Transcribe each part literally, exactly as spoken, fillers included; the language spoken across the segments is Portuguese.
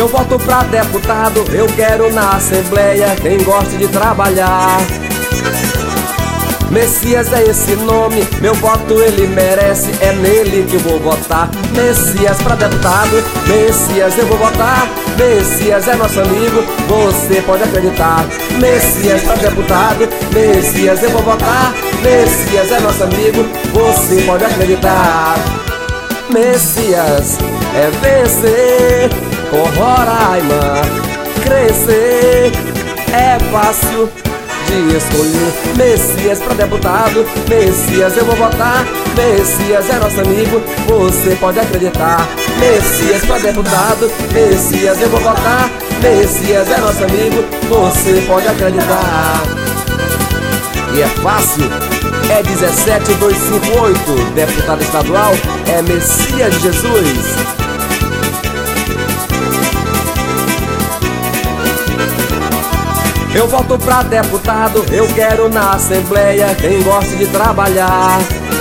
Eu voto pra deputado, eu quero na Assembleia quem gosta de trabalhar. Messias é esse nome, meu voto ele merece, é nele que eu vou votar. Messias pra deputado, Messias eu vou votar. Messias é nosso amigo, você pode acreditar. Messias pra deputado, Messias eu vou votar. Messias é nosso amigo, você pode acreditar. Messias é vencer, com Roraima crescer, é fácil de escolher. Messias pra deputado, Messias eu vou votar. Messias é nosso amigo, você pode acreditar. Messias pra deputado, Messias eu vou votar. Messias é nosso amigo, você pode acreditar. E é fácil, é dezessete dois cinco oito, deputado estadual é Messias de Jesus. Eu voto pra deputado, eu quero na Assembleia quem gosta de trabalhar.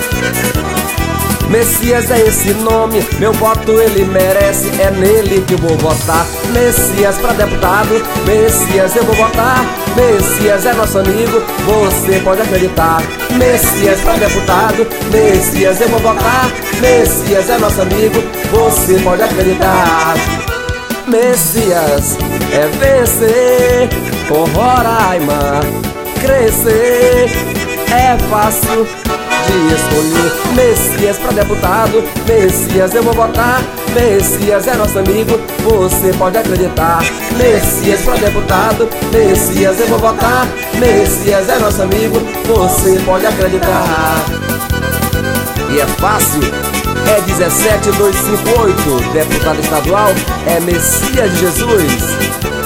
Messias é esse nome, meu voto ele merece, é nele que eu vou votar. Messias pra deputado, Messias eu vou votar. Messias é nosso amigo, você pode acreditar. Messias pra deputado, Messias eu vou votar. Messias é nosso amigo, você pode acreditar. Messias é vencer, com Roraima crescer, é fácil de escolher. Messias pra deputado, Messias eu vou votar. Messias é nosso amigo, você pode acreditar. Messias pra deputado, Messias eu vou votar. Messias é nosso amigo, você pode acreditar. E é fácil, é dezessete dois cinco oito, deputado estadual é Messias de Jesus.